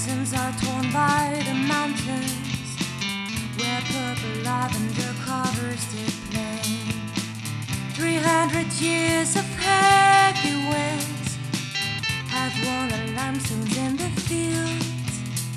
Seasons are torn by the mountains, where purple lavender covers the plain. 300 years of heavy winds have worn the limestones in the fields,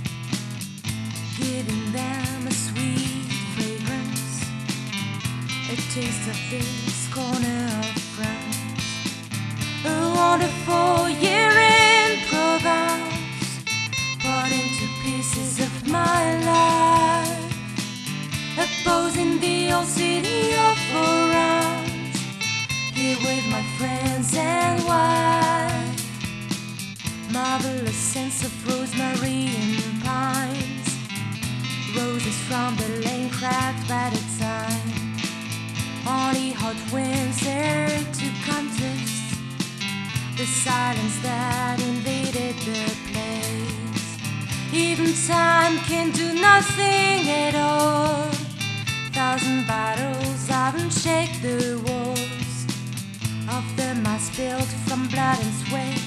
giving them a sweet fragrance, a taste of this corner of France. A wonderful year in Provence, brought into pieces of my life, opposing the old city of Orange, here with my friends and wife. Marvelous sense of rosemary and pines, roses from the lane cracked by the time. Only hot winds there to contest the silence that invaded the place. Even time can do nothing at all. Thousand battles haven't shaken the walls of the mass built from blood and sweat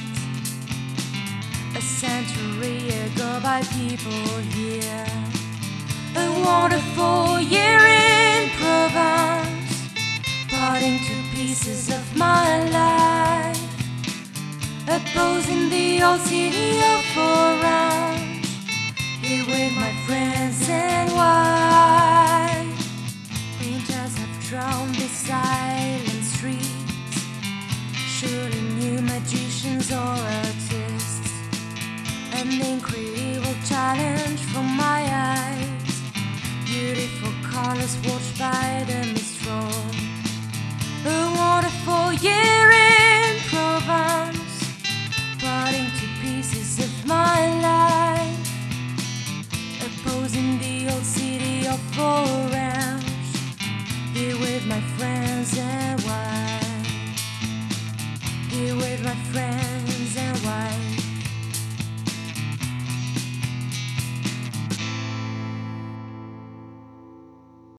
a century ago by people here. A wonderful year in Provence, parting to pieces of my life, opposing the old city of Orange, here with my friends and wife. Painters have drawn the silent streets, surely new magicians or artists. An incredible challenge from my eyes, beautiful colors watched by the mistral. A wonderful year in Provence, parting to pieces of my life, opposing the old city of Orange, here with my friends and wife, here with my friends.